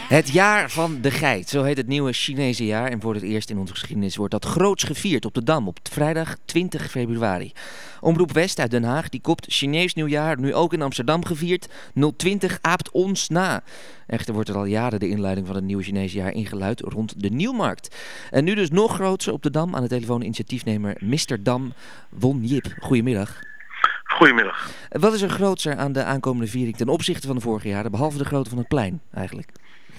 Het jaar van de geit, zo heet het nieuwe Chinese jaar. En voor het eerst in onze geschiedenis wordt dat groots gevierd op de Dam op vrijdag 20 februari. Omroep West uit Den Haag die kopt Chinees nieuwjaar nu ook in Amsterdam gevierd. 020 aapt ons na. Echter wordt er al jaren de inleiding van het nieuwe Chinese jaar ingeluid rond de Nieuwmarkt. En nu dus nog groter op de Dam. Aan de telefoon initiatiefnemer Mr. Dam, Won Jip. Goedemiddag. Goedemiddag. Wat is er grootser aan de aankomende viering ten opzichte van de vorige jaren, behalve de grootte van het plein eigenlijk?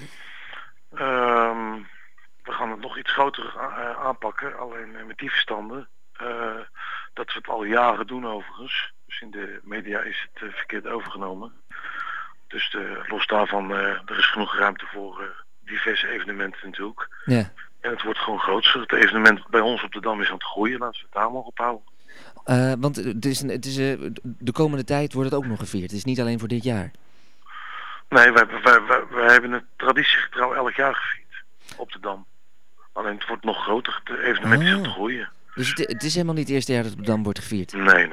We gaan het nog iets groter aanpakken, alleen met die verstanden. Dat we het al jaren doen overigens. Dus in de media is het verkeerd overgenomen. Dus los daarvan, er is genoeg ruimte voor diverse evenementen natuurlijk. Ja. En het wordt gewoon groter. Het evenement bij ons op de Dam is aan het groeien, laten we het daar mogen ophouden. Want de komende tijd wordt het ook nog gevierd. Het is niet alleen voor dit jaar. Nee, wij hebben het traditiegetrouw elk jaar gevierd op de Dam. Alleen het wordt nog groter. Het evenement is aan het groeien. Dus het is helemaal niet het eerste jaar dat het op de Dam wordt gevierd? Nee.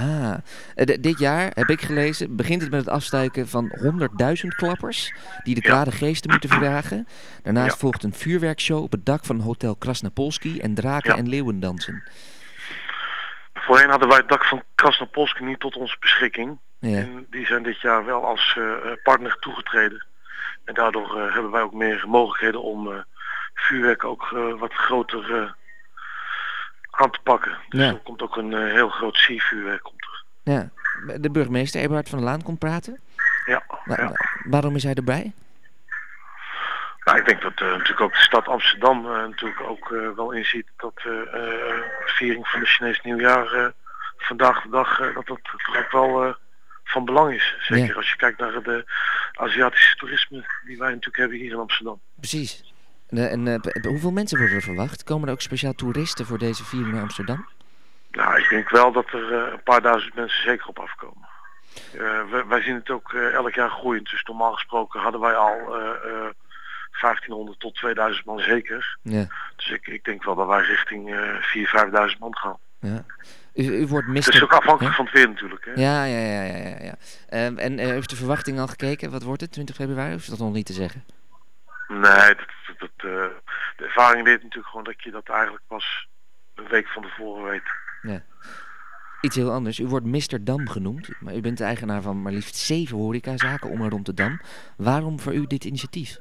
Dit jaar, heb ik gelezen, begint het met het afstuiken van 100.000 klappers die de kwade geesten moeten verjagen. Daarnaast volgt een vuurwerkshow op het dak van Hotel Krasnapolski en draken en leeuwen dansen. Voorheen hadden wij het dak van Krasnapolski niet tot onze beschikking. Ja. En die zijn dit jaar wel als partner toegetreden. En daardoor hebben wij ook meer mogelijkheden om vuurwerk ook wat groter aan te pakken. Dus er komt ook een heel groot siervuurwerk komt er. Ja. De burgemeester Eberhard van der Laan komt praten. Ja. Waarom is hij erbij? Nou, ik denk dat natuurlijk ook de stad Amsterdam natuurlijk ook wel inziet dat de viering van het Chinees nieuwjaar vandaag de dag dat toch ook wel van belang is. Zeker als je kijkt naar de Aziatische toerisme die wij natuurlijk hebben hier in Amsterdam. Precies. En hoeveel mensen worden er verwacht? Komen er ook speciaal toeristen voor deze viering naar Amsterdam? Nou, ik denk wel dat er een paar duizend mensen zeker op afkomen. Wij zien het ook elk jaar groeien. Dus normaal gesproken hadden wij al 1500 tot 2000 man zeker. Ja. Dus ik denk wel dat wij richting 4.000, 5.000 man gaan. Ja. U wordt Mr. Het is ook afhankelijk van het weer natuurlijk. Hè? Ja. En heeft de verwachting al gekeken? Wat wordt het, 20 februari? Of is dat nog niet te zeggen? Nee, de ervaring leert natuurlijk gewoon dat je dat eigenlijk pas een week van tevoren weet. Ja. Iets heel anders. U wordt Mr. Dam genoemd, maar u bent de eigenaar van maar liefst 7 horecazaken om en rond de Dam. Waarom voor u dit initiatief?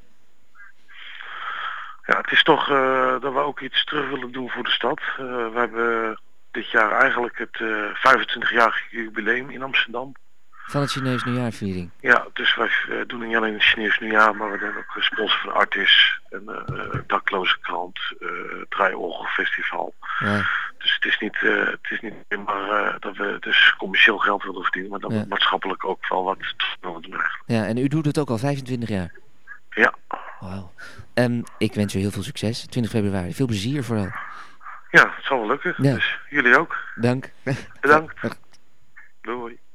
Ja, het is toch dat we ook iets terug willen doen voor de stad. We hebben dit jaar eigenlijk het 25-jarig jubileum in Amsterdam. Van het Chinees nieuwjaarviering? Ja, dus wij doen niet alleen het Chinees nieuwjaar, maar we zijn ook sponsor van Artis, en Dakloze Krant, Draaiorgelfestival. Ja. Dus het is niet alleen maar dat we dus commercieel geld willen verdienen, maar dat we maatschappelijk ook wel wat willen doen eigenlijk. Ja, en u doet het ook al 25 jaar? Ja. Wauw. Ik wens u heel veel succes, 20 februari. Veel plezier vooral. Ja, het zal wel lukken. Ja. Dus jullie ook. Dank. Bedankt. Doei.